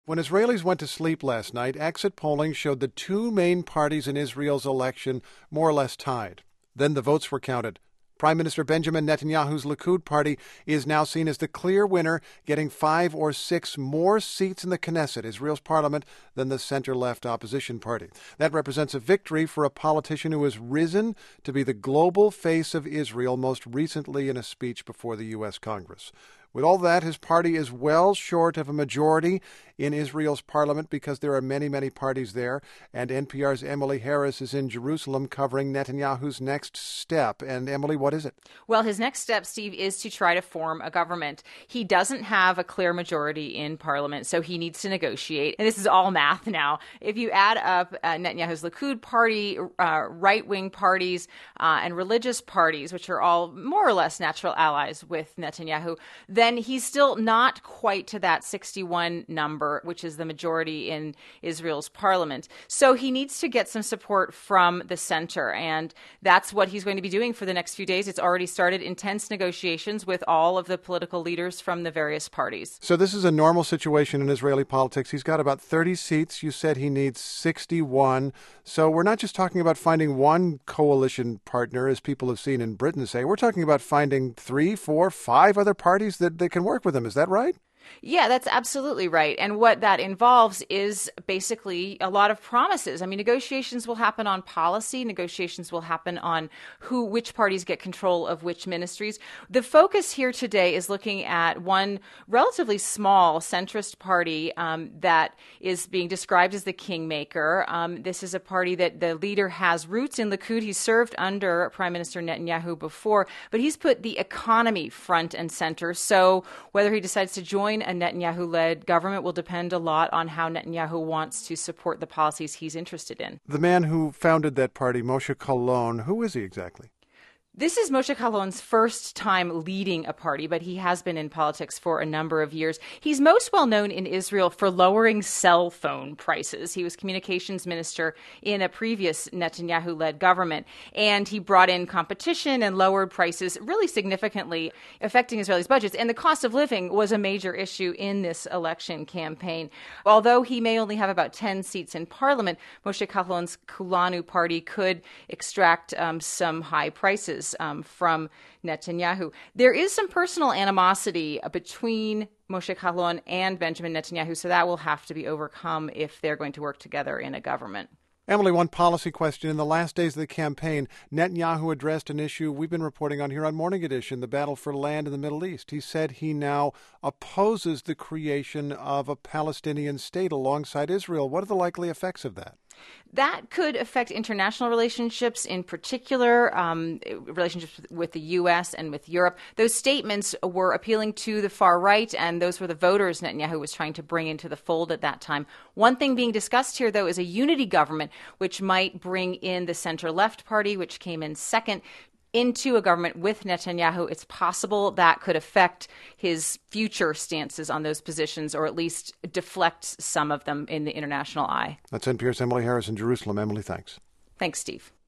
When Israelis went to sleep last night, exit polling showed the two main parties in Israel's election more or less tied. Then the votes were counted. Prime Minister Benjamin Netanyahu's Likud party is now seen as the clear winner, getting 5 or 6 more seats in the Knesset, Israel's parliament, than the center-left opposition party. That represents a victory for a politician who has risen to be the global face of Israel, most recently in a speech before the U.S. Congress. With all that, his party is well short of a majority in Israel's parliament because there are many, many parties there. And NPR's Emily Harris is in Jerusalem covering Netanyahu's next step. And Emily, what is it? Well, his next step, Steve, is to try to form a government. He doesn't have a clear majority in parliament, so he needs to negotiate. And this is all math now. If you add up Netanyahu's Likud party, right-wing parties, and religious parties, which are all more or less natural allies with Netanyahu, then he's still not quite to that 61 number, which is the majority in Israel's parliament. So he needs to get some support from the center, and that's what he's going to be doing for the next few days. It's already started intense negotiations with all of the political leaders from the various parties. So this is a normal situation in Israeli politics. He's got about 30 seats. You said he needs 61. So we're not just talking about finding one coalition partner, as people have seen in Britain say. We're talking about finding 3, 4, 5 other parties that they can work with him. Is that right? Yeah, that's absolutely right. And what that involves is basically a lot of promises. I mean, negotiations will happen on policy. Negotiations will happen on which parties get control of which ministries. The focus here today is looking at one relatively small centrist party that is being described as the kingmaker. This is a party that the leader has roots in Likud. He served under Prime Minister Netanyahu before, but he's put the economy front and center. So whether he decides to join a Netanyahu-led government will depend a lot on how Netanyahu wants to support the policies he's interested in. The man who founded that party, Moshe Kahlon, who is he exactly? This is Moshe Kahlon's first time leading a party, but he has been in politics for a number of years. He's most well known in Israel for lowering cell phone prices. He was communications minister in a previous Netanyahu-led government, and he brought in competition and lowered prices really significantly, affecting Israelis' budgets. And the cost of living was a major issue in this election campaign. Although he may only have about 10 seats in parliament, Moshe Kahlon's Kulanu party could extract some high prices from Netanyahu. There is some personal animosity between Moshe Kahlon and Benjamin Netanyahu, so that will have to be overcome if they're going to work together in a government. Emily, one policy question. In the last days of the campaign, Netanyahu addressed an issue we've been reporting on here on Morning Edition, the battle for land in the Middle East. He said he now opposes the creation of a Palestinian state alongside Israel. What are the likely effects of that? That could affect international relationships, in particular, relationships with the U.S. and with Europe. Those statements were appealing to the far right, and those were the voters Netanyahu was trying to bring into the fold at that time. One thing being discussed here, though, is a unity government, which might bring in the center-left party, which came in second, into a government with Netanyahu. It's possible that could affect his future stances on those positions, or at least deflect some of them in the international eye. That's NPR's Emily Harris in Jerusalem. Emily, thanks. Thanks, Steve.